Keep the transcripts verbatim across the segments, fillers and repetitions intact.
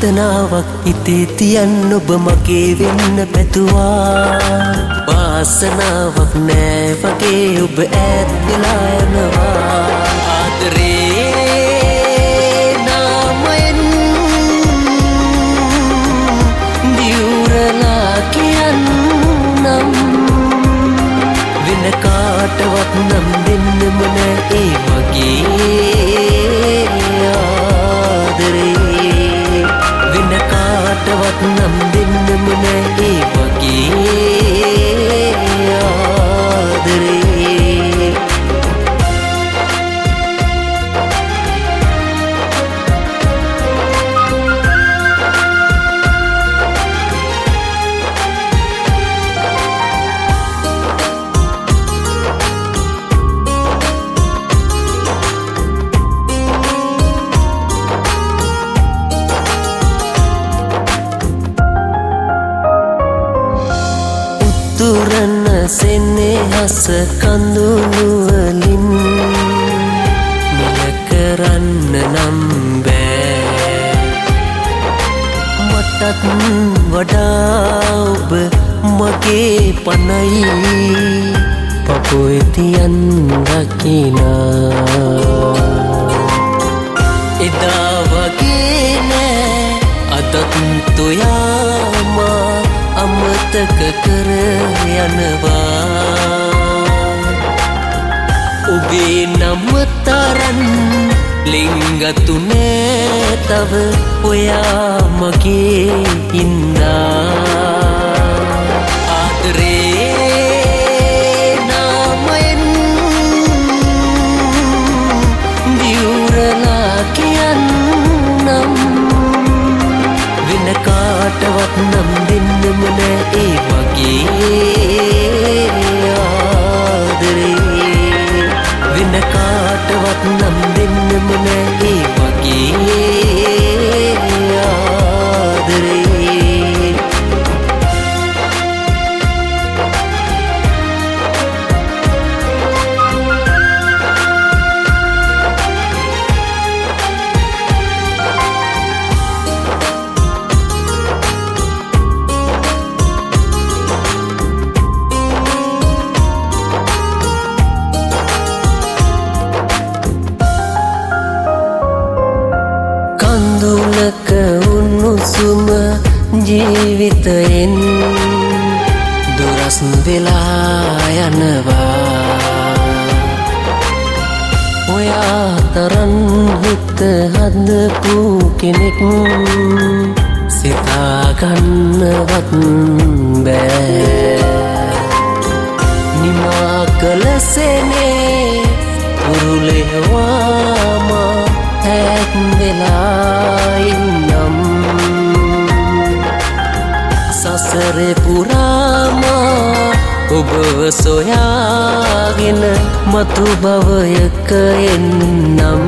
ප්‍රාර්ථනාවක් හිතේ තියන්න ඔබ මගේ වෙන්න පැතුවා වාසනාවක් නෑ වගේ ඔබ ඈත් වෙලා යනවා ආදරේ නාමයෙන් දියුරලා කියන්නම් වෙන කාටවත් නම් දෙන්නම නෑ ඒ මගේ ආදරේ වෙන කාටවත් නම් දෙන්නම නෑ ඒ මගේ ආදරේ තුරන සෙනෙහස කඳුළුවලින් මිල කරන්න නම් බෑ මටත් වඩා ඔබ මගේ පනයි පපුවේ තියන් රකිනා එදා වගේ නෑ අදත් තොයාමා අමතක කර යනවා ඔබේ නම තරන් ලිංගතු නෑ තව ඔයා මගේ ඉන්නා ආදරේ නාමයෙන් දියුරලා කියන්නම් වෙන කාටවත් නම් දෙන්නම නෑ ඒ මගේ ආදරේ වෙන කාටවත් නම් දෙන්නම නෑ ඒ මගේ ආදරේ කඳුලක උණුසුම ජීවිතයෙන් දුරස් වෙලා යනවා ඔයා තරම් හිත හදපු කෙනෙක් සිතා ගන්නවත් බෑ නිමා කළසෙනේ උරුලෙවාම හැක් වෙලා ඉන්නම් සසරේ පුරාම ඔබ සොයාගෙන මතු භවයක එන්නම්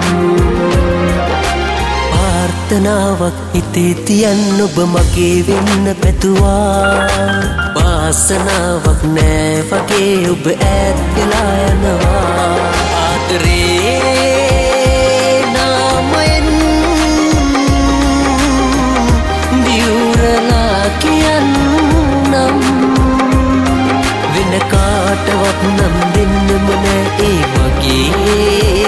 ප්‍රාර්ථනාවක් හිතේ තියන්න ඔබ මගේ වෙන්න පැතුවා වාසනාවක් නෑ වගේ ඔබ ඈත් වෙලා යනවා ආදරේ කියන්නම් වෙන කාටවත් නම් දෙන්නම නෑ ඒ මගේ